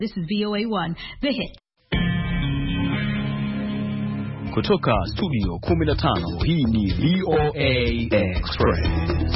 This is VOA1, The Hit. Kutoka studio 15, hii ni VOA Express.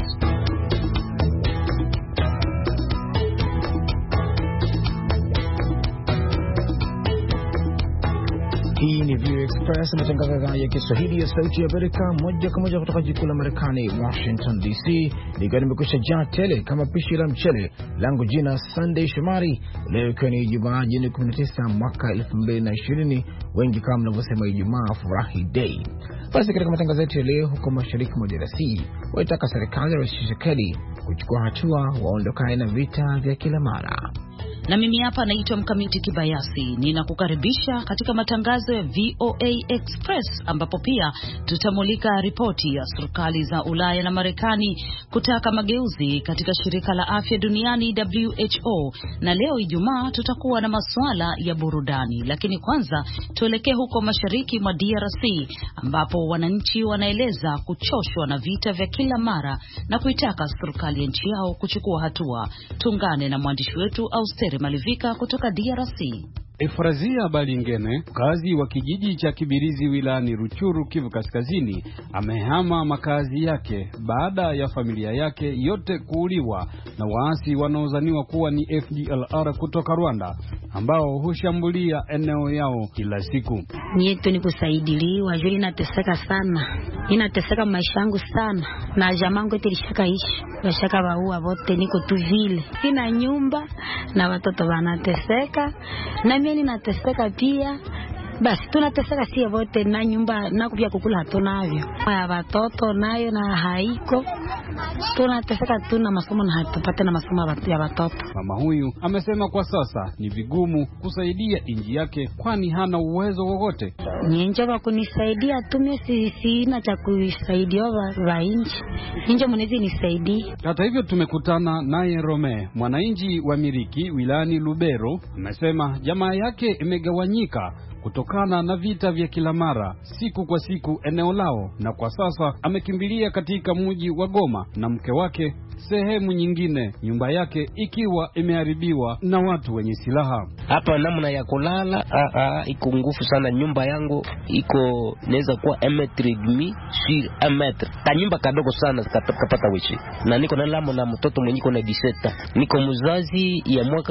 Hii ni VOA Express, matangazo ya Kiswahili ya Sauti ya Amerika, moja kwa moja kutoka jikuu la Marekani, Washington DC. Nikiwa nimekwisha jaa tele kama pishi la mchele, langu jina Sunday Shomari. Leo ikiwa ni Ijumaa, Juni 19 mwaka 2020, wengi kama mnavyosema Ijumaa furahi day. Basi katika matangazo yetu leo, huko mashariki mwa DRC, waitaka serikali ya Rais Tshisekedi kuchukua hatua waondokane na vita vya kila mara. Na mimi hapa naitwa Mkamiti Kibayasi, ninakukaribisha katika matangazo ya VOA Express, ambapo pia tutamulika ripoti ya serikali za Ulaya na Marekani kutaka mageuzi katika shirika la afya duniani WHO, na leo Ijumaa tutakuwa na masuala ya burudani. Lakini kwanza tuelekee huko mashariki mwa DRC, ambapo wananchi wanaeleza kuchoshwa na vita vya kila mara na kuitaka serikali ya nchi yao kuchukua hatua. Tuungane na mwandishi wetu Austeri Malivika kutoka DRC. Efrazia Balingene, mkazi wa kijiji cha Kibirizi wilayani Ruchuru, Kivu Kaskazini, amehama makazi yake baada ya familia yake yote kuuliwa na waasi wanaozaniwa kuwa ni FDLR kutoka Rwanda, ambao hushambulia eneo yao kila siku. Nietu ni kusaidiliwa, juu inateseka sana. Inateseka maisha yangu sana. Na jamangu tilishaka ishi. Washaka waua wote, niko tu vile. Sina nyumba na watoto wanateseka. Na mimi ninateseka pia. Basi tunateseka sie wote, na nyumba na kupia kukula hatunavyo. Ya watoto nayo na haiko. Tunateseka, tuna masomo na hatupate na masomo ya watoto. Mama huyu amesema kwa sasa ni vigumu kusaidia inji yake, kwani hana uwezo wowote. Nyenjo wa kunisaidia tu, mimi sina cha kusaidia wa inji. Nyenjo mnezi nisaidie. Hata hivyo tumekutana naye Rome, mwananchi wa Miriki wilayani Lubero, amesema jamaa yake imegawanyika kutokana na vita vya kila mara siku kwa siku eneo lao, na kwa sasa amekimbilia katika mji wa Goma na mke wake sehemu nyingine, nyumba yake ikiwa imeharibiwa na watu wenye silaha. Hapa namna ya kulala iko ngufu sana. Nyumba yangu iko naweza kuwa 1.5 sur 1 metre. Kanyumba kadogo sana kapata wishi. Na niko na lamo na mtoto mwenye iko na 17. Niko mzazi ya mwaka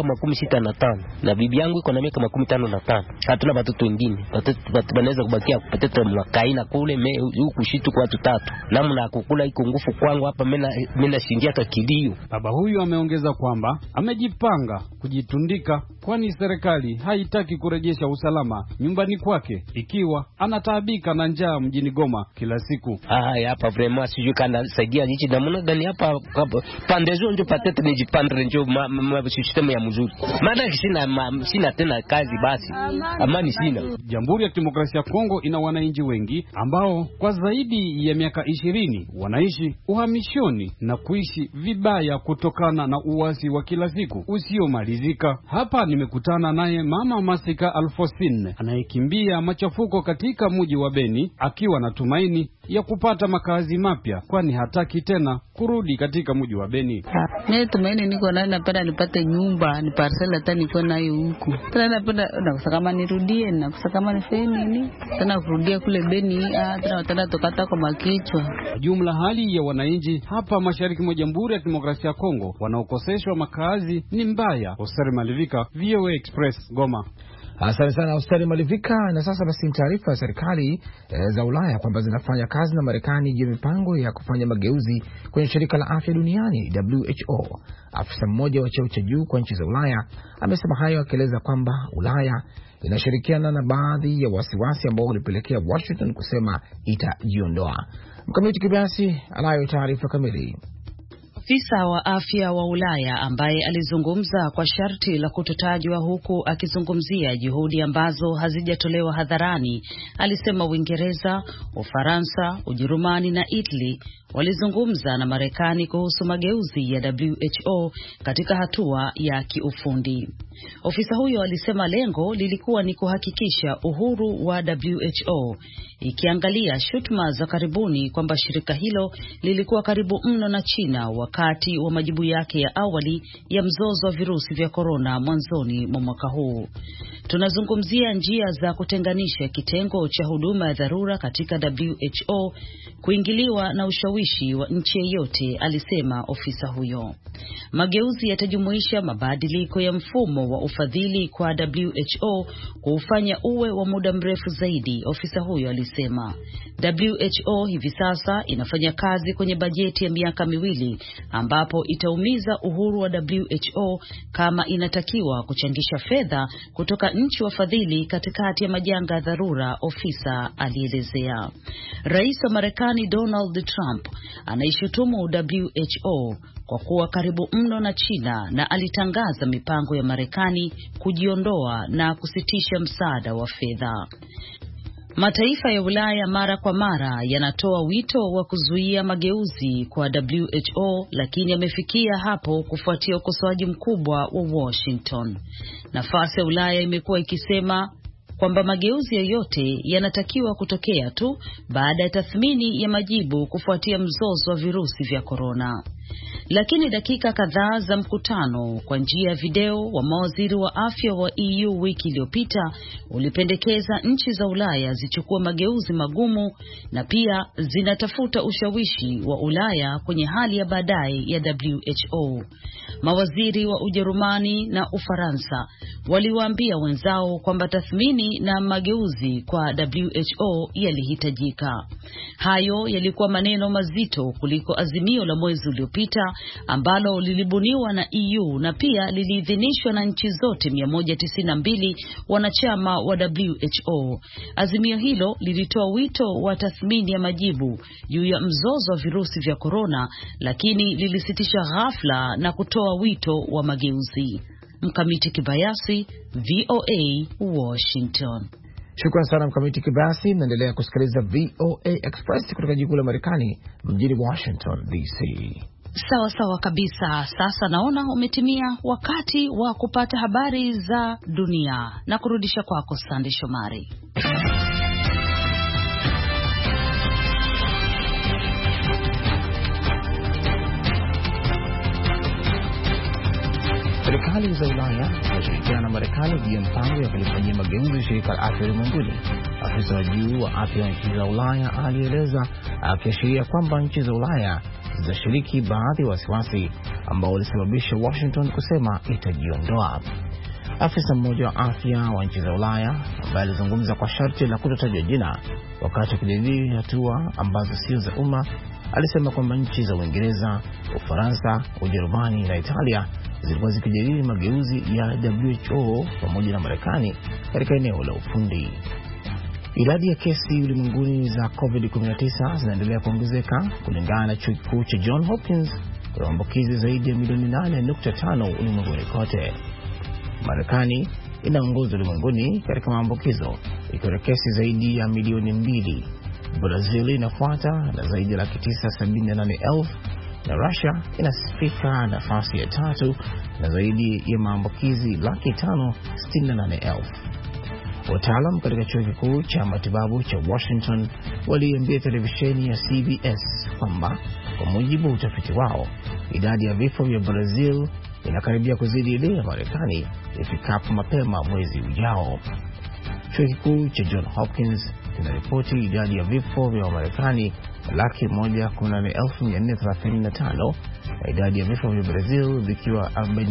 65 na bibi yangu iko na miaka 55. Hatuna watoto wengine. Watoto wanaweza kubakia watoto mwakaina kule huku shitu kwa watu 3. Namna ya kukula iko ngufu kwangu hapa, mimi shingia kilio. Baba huyu ameongeza kwamba amejipanga kujitundika, kwani serikali haitaki kurejesha usalama nyumbani kwake, ikiwa anataabika na njaa mjini Goma kila siku. Hapa vraiment sijui kana saidia nchi na mna gani hapa pandezo ndio patete nijipandre ndio system ya mzuri. Maana sina tena kazi, basi amani sina. Jamhuri ya Kidemokrasia ya Kongo ina wananchi wengi ambao kwa zaidi ya miaka 20 wanaishi uhamishoni na kuishi vibaya kutokana na uasi wa kila siku usiomalizika. Hapa nimekutana naye Mama Masika Alfosine, anayekimbia machafuko katika mji wa Beni, akiwa na tumaini ya kupata makazi mapya, kwani hataki tena kurudi katika mji wa Beni. Mimi tumaini niko nayo, napenda nipate nyumba, ni parcela tena niko nayo huku. Tena napenda kama nirudie na kama nifanye nini? Tena kurudia kule Beni, tena tokata kwa makichwa. Jumla hali ya wananchi hapa mashariki mwa Jamhuri ya Kidemokrasia ya Kongo wanaokoseshwa makazi ni mbaya. Austeri Malivika, VOA Express, Goma. Asante sana Austeri Malivika. Na sasa basi taarifa ya serikali za Ulaya kwamba zinafanya kazi na Marekani juu ya mipango ya kufanya mageuzi kwenye shirika la afya duniani WHO. Afisa mmoja wa cheo cha juu kwa nchi za Ulaya amesema hayo, akieleza kwamba Ulaya inashirikiana na baadhi ya wasiwasi ambao ulipelekea Washington kusema itajiondoa. Mkamiti Kibayasi anayo taarifa kamili. Afisa wa afya wa Ulaya ambaye alizungumza kwa sharti la kutotajwa huku akizungumzia juhudi ambazo hazijatolewa hadharani, alisema Uingereza, Ufaransa, Ujerumani na Italy walizungumza na Marekani kuhusu mageuzi ya WHO katika hatua ya kiufundi. Ofisa huyo alisema lengo lilikuwa ni kuhakikisha uhuru wa WHO, ikiangalia shutuma za karibuni kwamba shirika hilo lilikuwa karibu mno na China wakati wa majibu yake ya awali ya mzozo wa virusi vya korona mwanzoni mwa mwaka huu. Tunazungumzia njia za kutenganisha kitengo cha huduma ya dharura katika WHO kuingiliwa na ushawishi wa nchi yeyote, alisema ofisa huyo. Mageuzi yatajumuisha mabadiliko ya mfumo wa ufadhili kwa WHO kuufanya uwe wa muda mrefu zaidi, ofisa huyo alisema. WHO hivi sasa inafanya kazi kwenye bajeti ya miaka miwili ambapo itaumiza uhuru wa WHO kama inatakiwa kuchangisha fedha kutoka nchi wafadhili katikati ya majanga ya dharura, ofisa alielezea. Rais wa Marekani Donald Trump anaishutumu WHO kwa kuwa karibu mno na China na alitangaza mipango ya Marekani kujiondoa na kusitisha msaada wa fedha. Mataifa ya Ulaya mara kwa mara yanatoa wito wa kuzuia mageuzi kwa WHO, lakini yamefikia hapo kufuatia ukosoaji mkubwa wa Washington. Nafasi ya Ulaya imekuwa ikisema kwamba mageuzi yoyote yanatakiwa kutokea tu baada ya tathmini ya majibu kufuatia mzozo wa virusi vya korona. Lakini dakika kadhaa za mkutano kwa njia ya video wa mawaziri wa afya wa EU wiki iliyopita ulipendekeza nchi za Ulaya zichukue mageuzi magumu na pia zinatafuta ushawishi wa Ulaya kwenye hali ya baadaye ya WHO. Mawaziri wa Ujerumani na Ufaransa waliwaambia wenzao kwamba tathmini na mageuzi kwa WHO yalihitajika. Hayo yalikuwa maneno mazito kuliko azimio la mwezi uliopita ambalo lilibuniwa na EU na pia liliidhinishwa na nchi zote 192 wanachama wa WHO. Azimio hilo lilitoa wito wa tathmini ya majibu juu ya mzozo wa virusi vya korona, lakini lilisitisha ghafla na kutoa wito wa mageuzi. Mkamiti Kibayasi, VOA, Washington. Shukrani sana Mkamiti Kibayasi. Naendelea kusikiliza VOA Express kutoka jiji la Marekani mjini Washington DC. Sawa sawa kabisa. Sasa naona umetimia wakati wa kupata habari za dunia na kurudisha kwako Sande Shomari. Serikali za Ulaya zinashirikiana na Marekani juu ya mpango ya kulifanyia mageuzi shirika la afya ulimwenguni. Afisa wa juu wa afya nchi za Ulaya alieleza, akiashiria kwamba nchi za Ulaya zitashiriki baadhi ya wasiwasi ambao ulisababisha Washington kusema itajiondoa. Afisa mmoja wa afya wa nchi za Ulaya ambaye alizungumza kwa sharti la kutotajwa jina wakati kujadili hatua ambazo sio za umma, alisema kwamba nchi za Uingereza, Ufaransa, Ujerumani na Italia zilikuwa zikijadili mageuzi ya WHO pamoja na Marekani katika eneo la ufundi. Idadi ya kesi ulimwenguni za COVID-19 zinaendelea kuongezeka kulingana na chuo kikuu cha Johns Hopkins, kwa maambukizi zaidi ya milioni 8.5 ulimwenguni kote. Marekani inaongoza ulimwenguni katika maambukizo ikiwa na kesi zaidi ya milioni 2. Brazil inafuata na zaidi ya 978,000 na Russia inasifika nafasi ya 3 na zaidi ya maambukizi 568,000. Wataalam katika chuo kikuu cha matibabu cha Washington waliambia televisheni ya CBS kwamba kwa mujibu wa utafiti wao, idadi ya vifo vya Brazil inakaribia kuzidi ile ya Marekani ifikapo mapema mwezi ujao. Chuo kikuu cha Johns Hopkins kinaripoti idadi ya vifo vya Marekani 118,435 na idadi ya vifo vya Brazil vikiwa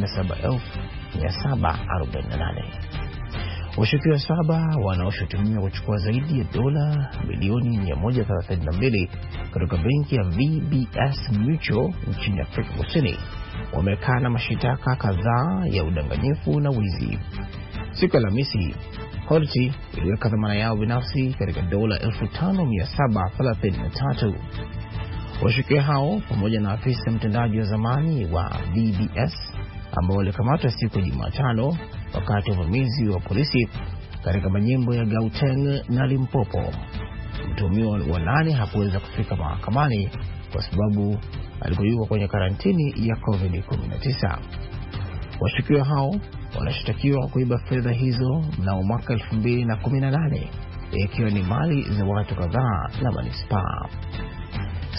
47,748. Washukiwa 7 wanaoshutumiwa kuchukua zaidi ya dola milioni 132 kutoka benki ya VBS Mutual nchini Afrika Kusini wamekana mashitaka kadhaa ya udanganyifu na wizi. Siku ya Alhamisi, Holti iliweka dhamana yao binafsi katika dola 5,733. Washukiwa hao pamoja na afisa mtendaji wa zamani wa VBS ambao walikamatwa siku ya Jumatano wakati wa uvamizi wa polisi katika majimbo ya Gauteng na Limpopo. Mtuhumiwa wa 8 hakuweza kufika mahakamani kwa sababu alikuwa yuko kwenye karantini ya COVID-19. Washukiwa hao wanashtakiwa kuiba fedha hizo mnamo mwaka 2018 ikiwa ni mali za watu kadhaa na manispaa.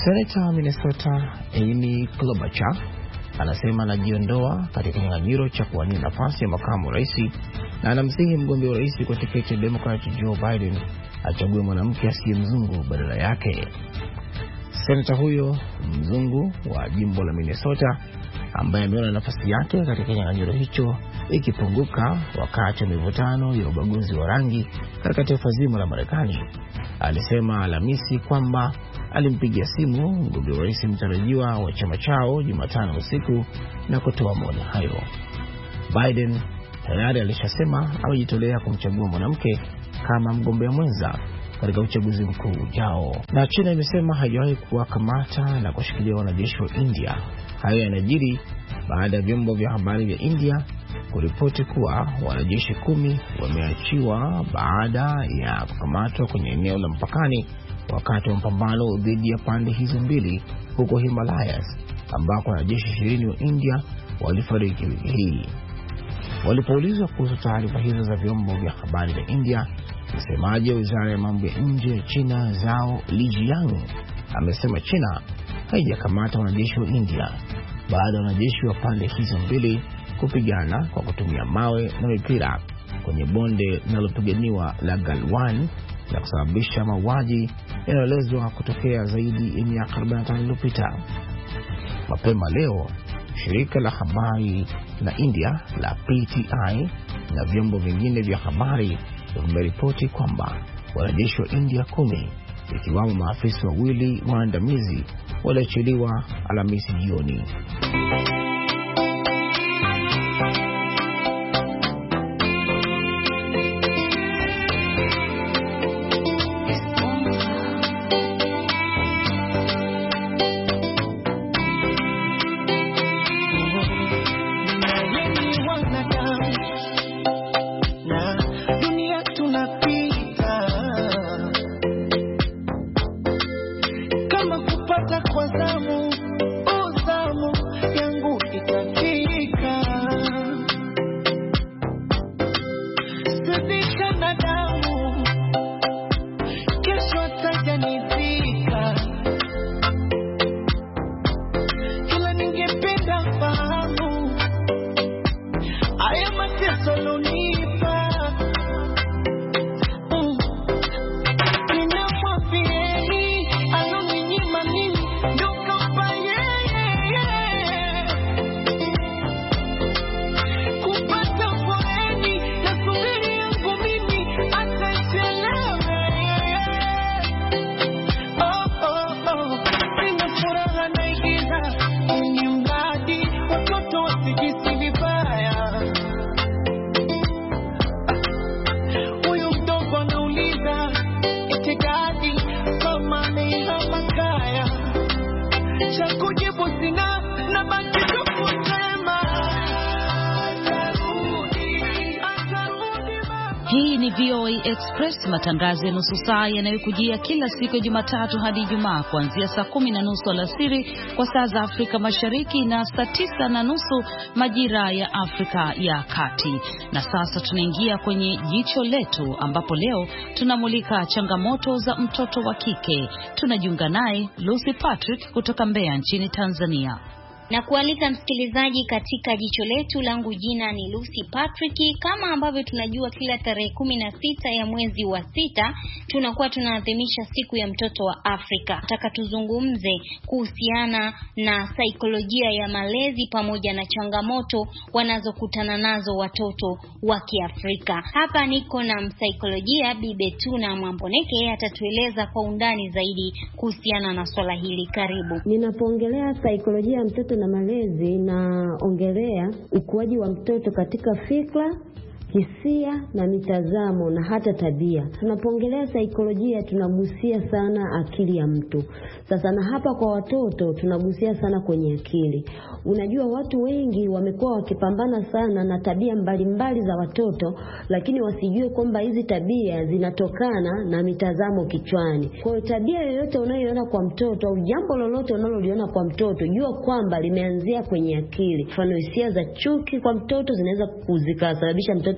Senata wa Minnesota Amy Klobuchar anasema anajiondoa katika kinyang'anyiro cha kuwania nafasi ya makamu rais na anamsihi mgombea wa rais kwa tiketi ya Democrat Joe Biden achague mwanamke asiye mzungu badala yake. Senata huyo mzungu wa jimbo la Minnesota ambaye ameona nafasi yake katika kinyang'anyiro hicho ikipunguka wakati wa mivutano ya ubaguzi wa rangi katika taifa zima la Marekani, alisema Alhamisi kwamba alimpigia simu mgombea wa rais mtarajiwa wa chama chao Jumatano usiku na kutoa maoni hayo. Biden tayari alishasema amejitolea kumchagua mwanamke kama mgombea mwenza katika uchaguzi mkuu ujao. Na China imesema haijawahi kuwakamata na kushikilia wanajeshi wa India. Hayo yanajiri baada ya vyombo vya habari vya India kuripoti kuwa wanajeshi 10 wameachiwa baada ya kukamatwa kwenye eneo la mpakani wakati wa mapambano dhidi ya pande hizo mbili huko Himalayas, ambako wanajeshi 20 wa India walifariki wiki hii. Walipoulizwa kuhusu taarifa hizo za vyombo vya habari vya India, msemaji wa wizara ya mambo ya nje ya China Zhao Lijiang amesema China haijakamata wanajeshi wa India baada ya wanajeshi wa pande hizo mbili kupigana kwa kutumia mawe na mipira kwenye bonde linalopiganiwa la Galwan na kusababisha mauaji yanayoelezwa kutokea zaidi ya miaka 45 iliyopita. Mapema leo shirika la habari la India la PTI na vyombo vingine vya habari vimeripoti kwamba wanajeshi wa India 10 ikiwamo maafisa wawili waandamizi waliachiliwa Alhamisi jioni. Hii ni VOA Express, matangazo ya nusu saa yanayokujia kila siku ya Jumatatu hadi Ijumaa kuanzia saa 10:30 alasiri kwa saa za Afrika Mashariki na saa 9:30 majira ya Afrika ya Kati. Na sasa tunaingia kwenye jicho letu, ambapo leo tunamulika changamoto za mtoto wa kike. Tunajiunga naye Lucy Patrick kutoka Mbeya nchini Tanzania. Na kualika msikilizaji katika jicho letu. Langu jina ni Lucy Patrick. Kama ambavyo tunajua, kila tarehe 16 ya mwezi wa 6 tunakuwa tunaadhimisha siku ya mtoto wa Afrika. Nataka tuzungumze kuhusiana na saikolojia ya malezi pamoja na changamoto wanazokutana nazo watoto wa Kiafrika. Hapa niko na msaikolojia Bi Betuna Mwamboneke, atatueleza kwa undani zaidi kuhusiana na swala hili. Karibu. Ninapoongelea saikolojia ya mtoto na malezi, na ongelea ukuaji wa mtoto katika fikra, hisia na mitazamo na hata tabia. Tunapoongelea saikolojia tunagusia sana akili ya mtu. Sasa na hapa kwa watoto tunagusia sana kwenye akili. Unajua watu wengi wamekuwa wakipambana sana na tabia mbalimbali za watoto, lakini wasijue kwamba hizi tabia zinatokana na mitazamo kichwani. Kwa hiyo tabia yoyote unayoiona kwa mtoto au jambo lolote unaloliona kwa mtoto, jua kwamba limeanzia kwenye akili. Mfano, hisia za chuki kwa mtoto zinaweza kuzikasababisha mtoto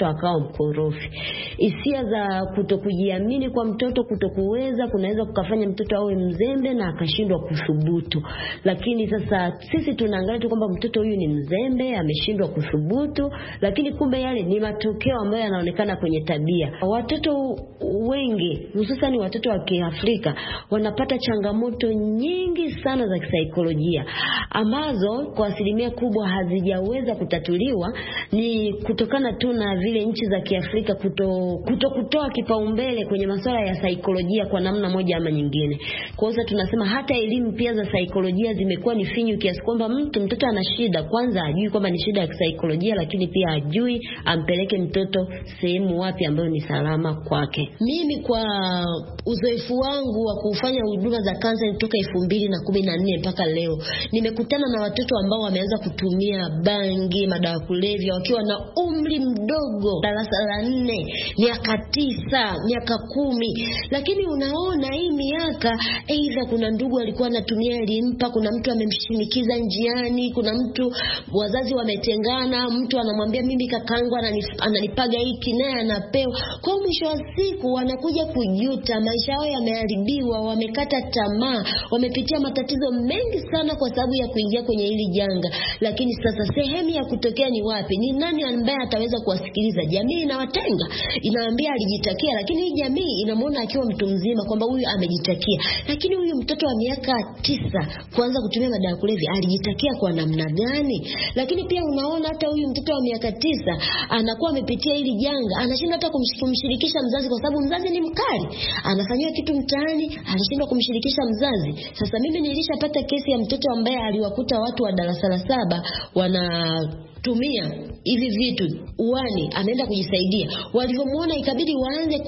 mtoto akawa mkorofi. Hisia za kutokujiamini kwa mtoto, kutokuweza, kunaweza kukafanya mtoto awe mzembe na akashindwa kuthubutu. Lakini sasa sisi tunaangalia tu kwamba mtoto huyu ni mzembe, ameshindwa kuthubutu, lakini kumbe yale ni matokeo ambayo yanaonekana kwenye tabia. Watoto wengi, hususan watoto wa Kiafrika, wanapata changamoto nyingi sana za kisaikolojia ambazo kwa asilimia kubwa hazijaweza kutatuliwa. Ni kutokana tu na vile nchi za Kiafrika kutoa kipaumbele kwenye masuala ya saikolojia kwa namna moja ama nyingine. Kwa hiyo tunasema hata elimu pia za saikolojia zimekuwa ni finyu kiasi kwamba mtoto ana shida, kwanza ajui kwamba ni shida ya kisaikolojia, lakini pia ajui ampeleke mtoto sehemu wapi ambayo ni salama kwake. Mimi kwa uzoefu wangu wa kufanya huduma za kansa kutoka 2014 mpaka leo, nimekutana na watoto ambao wameanza kutumia bangi, madawa kulevya wakiwa na umri mdogo, darasa la 4, miaka 9, miaka 10. Lakini unaona hii miaka, aidha kuna ndugu alikuwa anatumia alimpa, kuna mtu amemshinikiza njiani, kuna mtu wazazi wametengana, mtu anamwambia mimi kakaangu ananipaga hiki naye anapewa. Kwa mwisho wa siku wanakuja kujuta, maisha yao yameharibiwa, wamekata tamaa, wamepitia matatizo mengi sana kwa sababu ya kuingia kwenye hili janga. Lakini sasa sehemu ya kutokea ni wapi? Ni nani ambaye ataweza kuwasikiliza? Jamii inawatenga, inaambia alijitakia, lakini hii jamii inamuona akiwa mtu mzima kwamba huyu amejitakia. Lakini huyu mtoto wa miaka 9 kuanza kutumia madawa kulevya alijitakia kwa namna gani? Lakini pia unaona hata huyu mtoto wa miaka 9 anakuwa amepitia hili janga, anashinda hata kumshirikisha mzazi kwa sababu mzazi ni mkali. Anafanywa kitu mtaani, anashindwa kumshirikisha mzazi. Sasa mimi nilishapata kesi ya mtoto ambaye aliwakuta watu wa darasa la 7 wanatumia hivi vitu uani, ameenda kujisaidia. Walivyomuona ikabidi waanze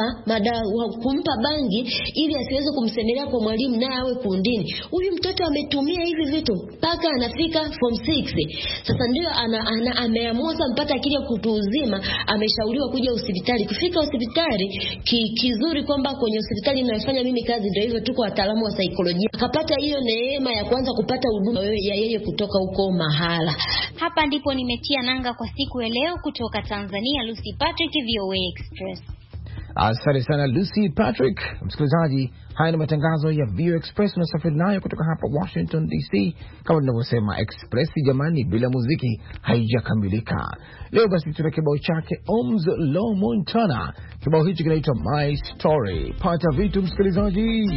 kumpa bangi ili asiweze kumsemelea kwa mwalimu naye awe kundini. Huyu mtoto ametumia hivi vitu mpaka anafika form 6. Sasa ndio ameamua mpata akili ya kutu uzima, ameshauriwa kuja hospitali. Kufika hospitali, kizuri kwamba kwenye hospitali ninayofanya mimi kazi ndio hivyo, tuko wataalamu wa saikolojia. Akapata hiyo neema ya kwanza kupata huduma ya yeye kutoka huko mahala. Hapa ndipo nimetia nanga kwa siku ya leo. Kutoka Tanzania, Lucy Patrick, VOA Express. Asante sana Lucy Patrick. Msikilizaji, haya ni matangazo ya VOA Express na safari nayo kutoka hapa Washington DC. Kama tunavyosema Express jamani, bila muziki haijakamilika. Leo basi tuna kibao chake Omz Low Montana. Kibao hichi kinaitwa My Story. Pata vitu msikilizaji.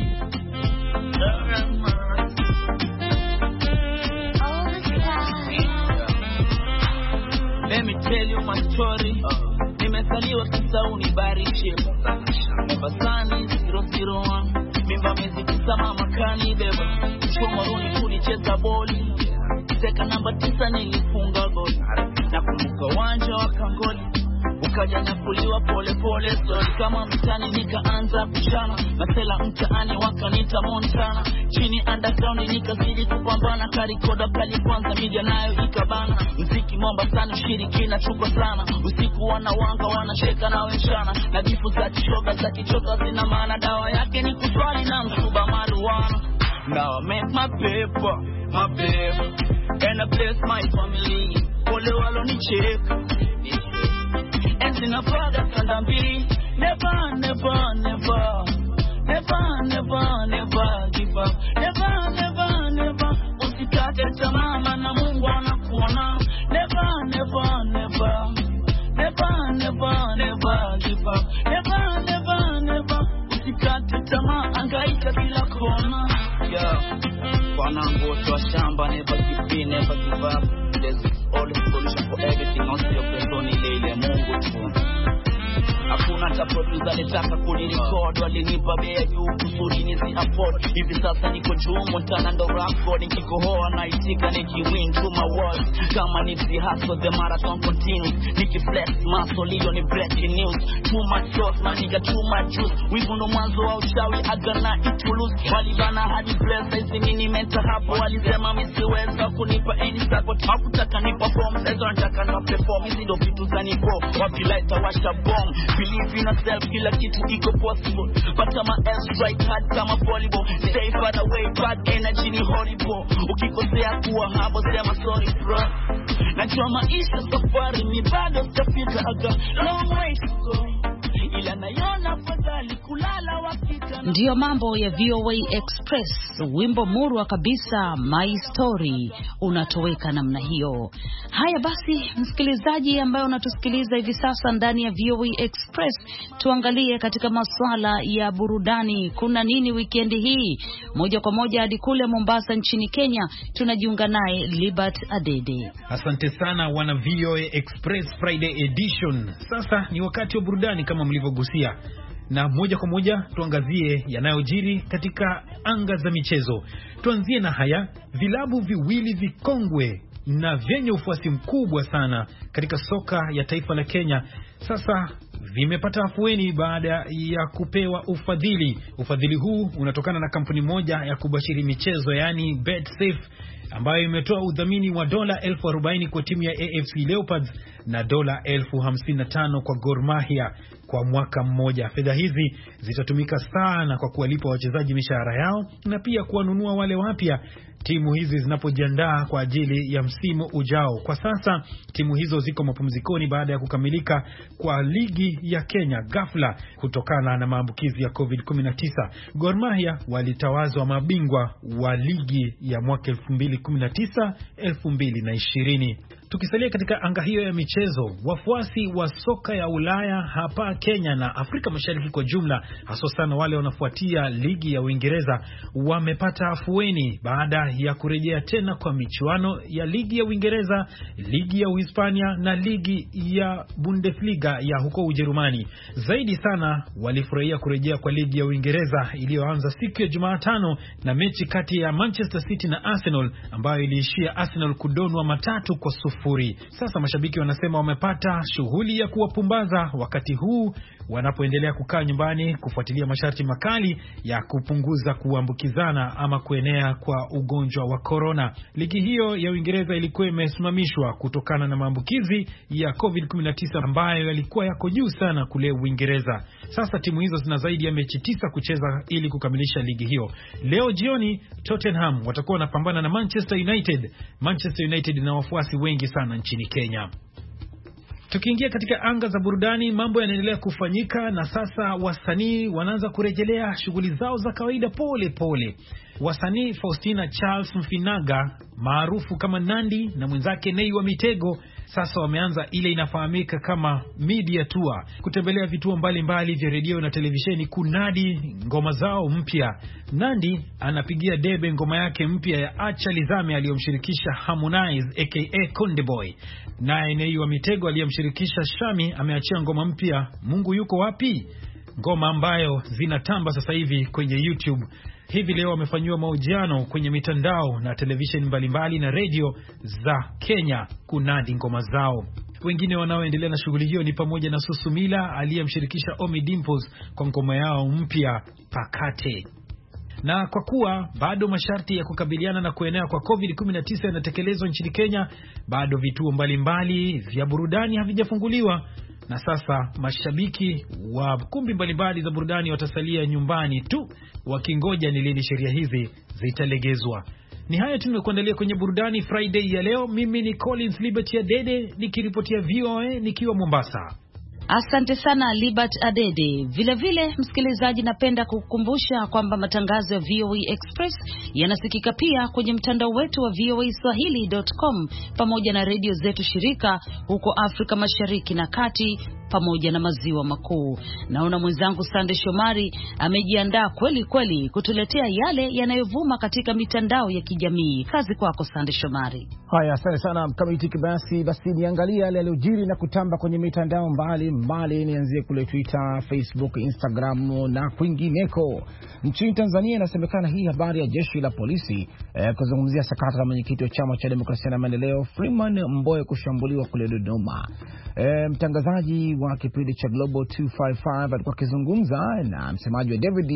Let me tell you my story. Nimezaliwa kisa unibariki. Mbasani 001. Mimba miezi 9 mama kani beba. Chomoroni kunicheza boli. Seka namba 9 nilifunga goli. Nakumbuka uwanja wa Kangoli. Ukaja nakuliwa pole pole, story kama mtani nikaanza kuchana. Masela mtaani wakanita Montana. Chini underground nikazidi kupambana, karikoda kali kwanza media nayo ikabana. Mziki Mombasani ushirikina chuko sana. Usiku wanawanga wanacheka na wenchana. Na jifu za kishoga za kichoka zina maana, dawa yake ni kuswali na msuba marijuana. Now I make my paper, and I bless my family. Ole walo ni cheka. And in a father can be never, never, never, never, never, never give up. Never, never, never. Usikate tamaa na Mungu anakuona. Never, never, never, never, never, never give up. Never, never, never. Usikate tamaa, angaika bila kona. Yeah. Wanangu wa shamba, never give in, never give up. There's always a solution for everything. Usio personi ile Mungu tu. Hakuna cha producer alitaka kunirecord, walinipa bei juu kusudi nisi afford. Hivi sasa niko juu Montana ndo record, nikikohoa na itika nikiwin to my world. Kama nipsi hustle the marathon continues, nikiflex muscle hiyo ni breaking news. Too much sauce man, nigga too much juice. Wivu ndo mwanzo wa ushawi, agana itulus. Walibana hadi bless, hizi mini mental hapo. Walisema misiweza kunipa any support. Hakutaka ni perform, sasa wanataka na perform. Hizi ndo vitu za nipo, wakilaita washa bomb. Believe in myself, kila kitu iko possible. But I'm a strike hard kama volleyball. Stay far away, bad energy ni horrible. Ukikosea kuwa habo sema sorry bro. Najua maisha safari ni bado sitafika, aga long way to go. Ila nayona fadhali kulala wakita. Ndiyo mambo ya VOA Express. Wimbo murwa kabisa, My Story, unatoweka namna hiyo. Haya basi, msikilizaji ambaye unatusikiliza hivi sasa ndani ya VOA Express, tuangalie katika masuala ya burudani. Kuna nini weekend hii? Moja kwa moja hadi kule Mombasa nchini Kenya, tunajiunga naye Libert Adede. Asante sana wana VOA Express Friday edition. Sasa ni wakati wa burudani kama mlivyogusia. Na moja kwa moja tuangazie yanayojiri katika anga za michezo. Tuanzie na haya, vilabu viwili vikongwe na vyenye ufuasi mkubwa sana katika soka ya taifa la Kenya sasa vimepata afueni baada ya kupewa ufadhili. Ufadhili huu unatokana na kampuni moja ya kubashiri michezo, yani BetSafe, ambayo imetoa udhamini wa $40,000 kwa timu ya AFC Leopards na $55,000 kwa Gor Mahia kwa mwaka mmoja. Fedha hizi zitatumika sana kwa kuwalipa wachezaji mishahara yao na pia kuwanunua wale wapya timu hizi zinapojiandaa kwa ajili ya msimu ujao. Kwa sasa timu hizo ziko mapumzikoni baada ya kukamilika kwa ligi ya Kenya ghafla kutokana na maambukizi ya COVID-19. Gor Mahia walitawazwa mabingwa wa ligi ya mwaka 2019-2020. Tukisalia katika anga hiyo ya michezo, wafuasi wa soka ya Ulaya hapa Kenya na Afrika Mashariki kwa jumla, hasa sana wale wanafuatia ligi ya Uingereza, wamepata afueni baada ya kurejea tena kwa michuano ya ligi ya Uingereza, ligi ya Uhispania na ligi ya Bundesliga ya huko Ujerumani. Zaidi sana walifurahia kurejea kwa ligi ya Uingereza iliyoanza siku ya Jumatano na mechi kati ya Manchester City na Arsenal ambayo iliishia Arsenal kudonwa 3-0. Sasa mashabiki wanasema wamepata shughuli ya kuwapumbaza wakati huu wanapoendelea kukaa nyumbani kufuatilia masharti makali ya kupunguza kuambukizana ama kuenea kwa ugonjwa wa corona. Ligi hiyo ya Uingereza ilikuwa imesimamishwa kutokana na maambukizi ya COVID-19 ambayo yalikuwa yako juu sana kule Uingereza. Sasa timu hizo zina zaidi ya mechi 9 kucheza ili kukamilisha ligi hiyo. Leo jioni Tottenham watakuwa wanapambana na Manchester United. Manchester United ina wafuasi wengi sana nchini Kenya. Tukiingia katika anga za burudani, mambo yanaendelea kufanyika na sasa wasanii wanaanza kurejelea shughuli zao za kawaida pole pole. Wasanii Faustina Charles Mfinaga maarufu kama Nandi na mwenzake Nei wa Mitego sasa wameanza ile inafahamika kama media tour, kutembelea vituo mbalimbali vya redio na televisheni kunadi ngoma zao mpya. Nandi anapigia debe ngoma yake mpya ya Acha Lizame aliyomshirikisha Harmonize aka Konde Boy. Naye Nei wa Mitego aliyemshirikisha Shami ameachia ngoma mpya Mungu Yuko Wapi, ngoma ambayo zinatamba sasa hivi kwenye YouTube. Hivi leo wamefanywa mahojiano kwenye mitandao na televisheni mbalimbali na radio za Kenya kunadi ngoma zao. Wengine wanaoendelea na shughuli hiyo ni pamoja na Susumila aliyemshirikisha Ommy Dimpoz kwa ngoma yao mpya Pakate. Na kwa kuwa bado masharti ya kukabiliana na kuenea kwa COVID-19 yanatekelezwa nchini Kenya, bado vituo mbalimbali vya burudani havijafunguliwa. Na sasa mashabiki wa kumbi mbalimbali za burudani watasalia nyumbani tu wakingoja ni lini sheria hizi zitalegezwa. Ni haya tumekuandalia kwenye burudani Friday ya leo. Mimi ni Collins Liberty Adede nikiripotia VOA nikiwa Mombasa. Asante sana Libert Adede. Vile vile msikilizaji, napenda kukukumbusha kwamba matangazo ya VOA Express yanasikika pia kwenye mtandao wetu wa voaswahili.com pamoja na redio zetu shirika huko Afrika Mashariki na Kati pamoja na maziwa makuu. Naona mwenzangu Sande Shomari amejiandaa kweli kweli kutuletea yale yanayovuma katika mitandao ya kijamii. Kazi kwako Sande Shomari. Haya, asante sana Mkamiti Kibasi. Basi niangalia yale yaliyojiri na kutamba kwenye mitandao mbali, nianzie kule Twitter, Facebook, Instagram na kwingineko. Nchini Tanzania inasemekana hii habari ya jeshi la polisi kuzungumzia sakata la mwenyekiti wa Chama cha Demokrasia na Maendeleo Freeman Mbowe kushambuliwa kule Dodoma. Mtangazaji wa kipindi cha Global 255 alikuwa akizungumza na msemaji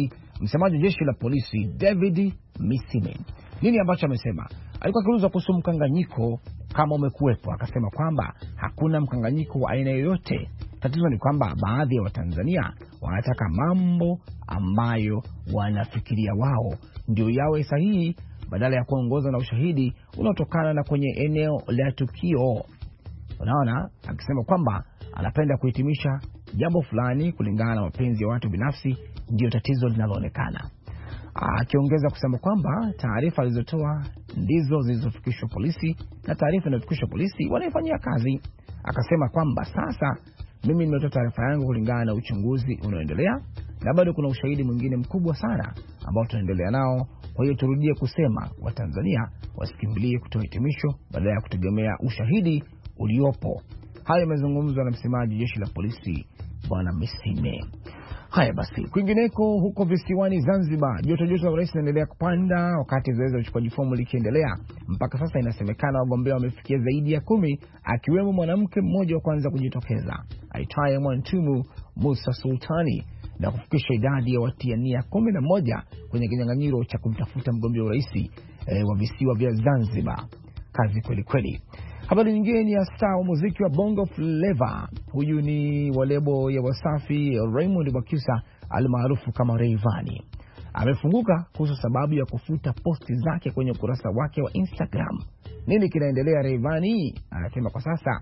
wa jeshi la polisi David Misime. Nini ambacho amesema? Alikuwa akiulizwa kuhusu mkanganyiko kama umekuwepo, akasema kwamba hakuna mkanganyiko wa aina yoyote Tatizo ni kwamba baadhi ya Watanzania wanataka mambo ambayo wanafikiria wao ndio yawe sahihi badala ya kuongozwa na ushahidi unaotokana na kwenye eneo la tukio. Unaona, akisema kwamba anapenda kuhitimisha jambo fulani kulingana na mapenzi ya watu binafsi ndio tatizo linaloonekana. Akiongeza kusema kwamba taarifa alizotoa ndizo zilizofikishwa polisi na taarifa inayofikishwa polisi wanaifanyia kazi. Akasema kwamba sasa mimi nimetoa taarifa yangu kulingana na uchunguzi unaoendelea na bado kuna ushahidi mwingine mkubwa sana ambao tunaendelea nao. Kwa hiyo turudie kusema Watanzania wasikimbilie kutoa hitimisho badala ya kutegemea ushahidi uliopo. Hayo yamezungumzwa na msemaji jeshi la polisi Bwana Misime. Haya basi, kwingineko huko visiwani Zanzibar, joto la urais linaendelea kupanda wakati zoezi la uchukuaji fomu likiendelea. Mpaka sasa inasemekana wagombea wamefikia zaidi ya 10, akiwemo mwanamke mmoja wa kwanza kujitokeza aitwaye Mwantumu Musa Sultani, na kufikisha idadi ya watiania 11 kwenye kinyang'anyiro cha kumtafuta mgombea wa urais wa visiwa vya Zanzibar. Kazi kweli kweli. Habari nyingine ni ya star wa muziki wa Bongo Flava. Huyu ni wa lebo ya Wasafi, Raymond Bakusa almaarufu kama Rayvanny. Amefunguka kuhusu sababu ya kufuta posti zake kwenye ukurasa wake wa Instagram. Nini kinaendelea Rayvanny? Anasema kwa sasa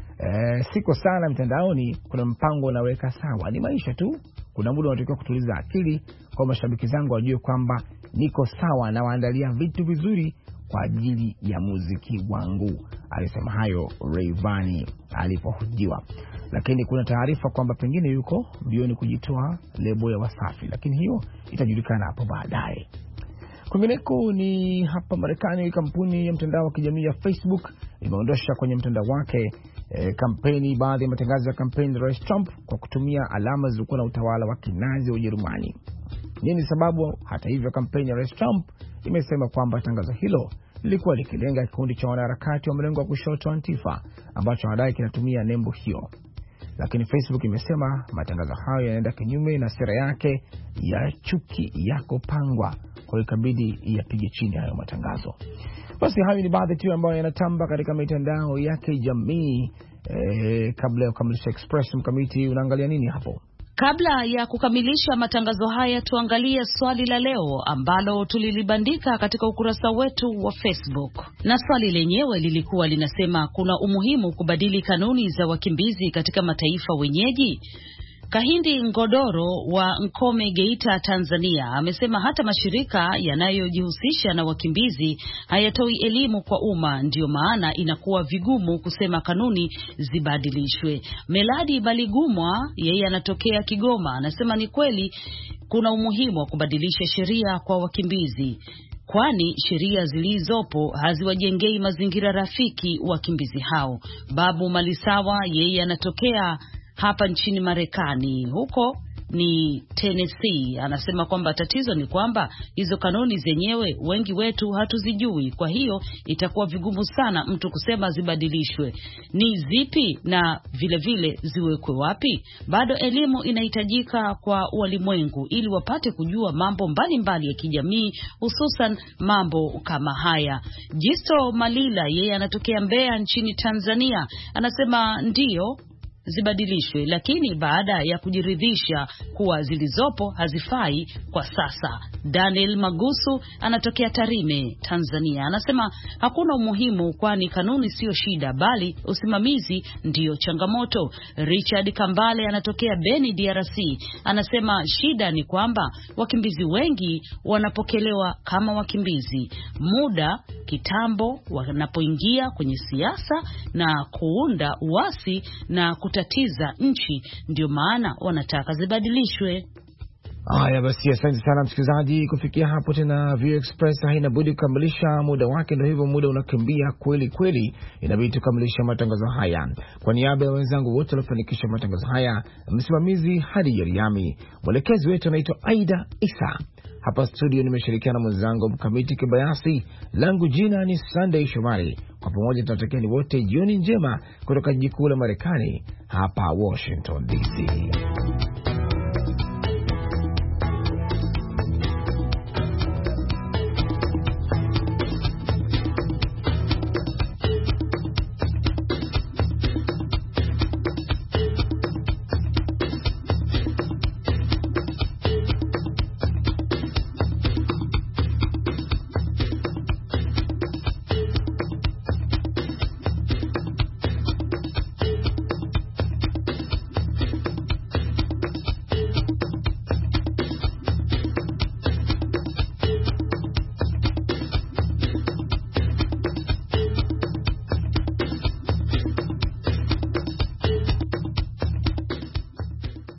siko sana mtandaoni, kuna mpango unaweka sawa, ni maisha tu. Kuna muda unatakiwa kutuliza akili kwa mashabiki zangu wajue kwamba niko sawa na waandalia vitu vizuri kwa ajili ya muziki wangu. Alisema hayo Rayvanny alipohojiwa. Lakini kuna taarifa kwamba pengine yuko mbioni kujitoa lebo ya Wasafi, lakini hiyo itajulikana hapo baadaye. Kwingineko ni hapa Marekani, kampuni ya mtandao wa kijamii ya Facebook imeondosha kwenye mtandao wake kampeni, baadhi ya matangazo ya kampeni ya Rais Trump kwa kutumia alama zilizokuwa na utawala wa Kinazi wa Ujerumani. Nini sababu? Hata hivyo, kampeni ya Rais Trump imesema kwamba tangazo hilo lilikuwa likilenga kikundi cha wanaharakati wa mrengo wa kushoto Antifa ambacho wanadai kinatumia nembo hiyo. Lakini Facebook imesema matangazo hayo yanaenda kinyume na sera yake ya chuki yako pangwa, kwa ikabidi yapige chini hayo matangazo. Basi hayo ni baadhi tu ambayo yanatamba katika mitandao ya kijamii. Kabla ya kukamilisha Express, Mkamiti, unaangalia nini hapo? Kabla ya kukamilisha matangazo haya, tuangalie swali la leo ambalo tulilibandika katika ukurasa wetu wa Facebook. Na swali lenyewe lilikuwa linasema, kuna umuhimu kubadili kanuni za wakimbizi katika mataifa wenyeji? Kahindi Ngodoro wa Nkome, Geita, Tanzania amesema hata mashirika yanayojihusisha na wakimbizi hayatoi elimu kwa umma, ndio maana inakuwa vigumu kusema kanuni zibadilishwe. Meladi Baligumwa, yeye anatokea Kigoma, anasema ni kweli kuna umuhimu wa kubadilisha sheria kwa wakimbizi, kwani sheria zilizopo haziwajengei mazingira rafiki wakimbizi hao. Babu Malisawa, yeye anatokea hapa nchini Marekani, huko ni Tennessee, anasema kwamba tatizo ni kwamba hizo kanuni zenyewe wengi wetu hatuzijui, kwa hiyo itakuwa vigumu sana mtu kusema zibadilishwe. Ni zipi na vile vile ziwekwe wapi? Bado elimu inahitajika kwa walimwengu ili wapate kujua mambo mbalimbali ya kijamii, hususan mambo kama haya. Jisto Malila, yeye anatokea Mbeya nchini Tanzania, anasema ndiyo zibadilishwe, lakini baada ya kujiridhisha kuwa zilizopo hazifai kwa sasa. Daniel Magusu anatokea Tarime, Tanzania, anasema hakuna umuhimu, kwani kanuni sio shida bali usimamizi ndiyo changamoto. Richard Kambale anatokea Beni, DRC, anasema shida ni kwamba wakimbizi wengi wanapokelewa kama wakimbizi muda kitambo wanapoingia kwenye siasa na kuunda uasi na kutatiza nchi, ndio maana wanataka zibadilishwe. Haya basi, asante sana msikilizaji. Kufikia hapo tena View Express haina budi kukamilisha muda wake, ndio hivyo muda unakimbia kweli kweli, inabidi tukamilisha matangazo haya. Kwa niaba ya wenzangu wote waliofanikisha matangazo haya, msimamizi Hadi Yariami, mwelekezi wetu anaitwa Aida Isa. Hapa studio nimeshirikiana na mwenzangu Mkamiti Kibayasi, langu jina ni Sunday Shomari. Kwa pamoja tunatakia ni wote jioni njema kutoka jiji kuu la Marekani hapa Washington DC.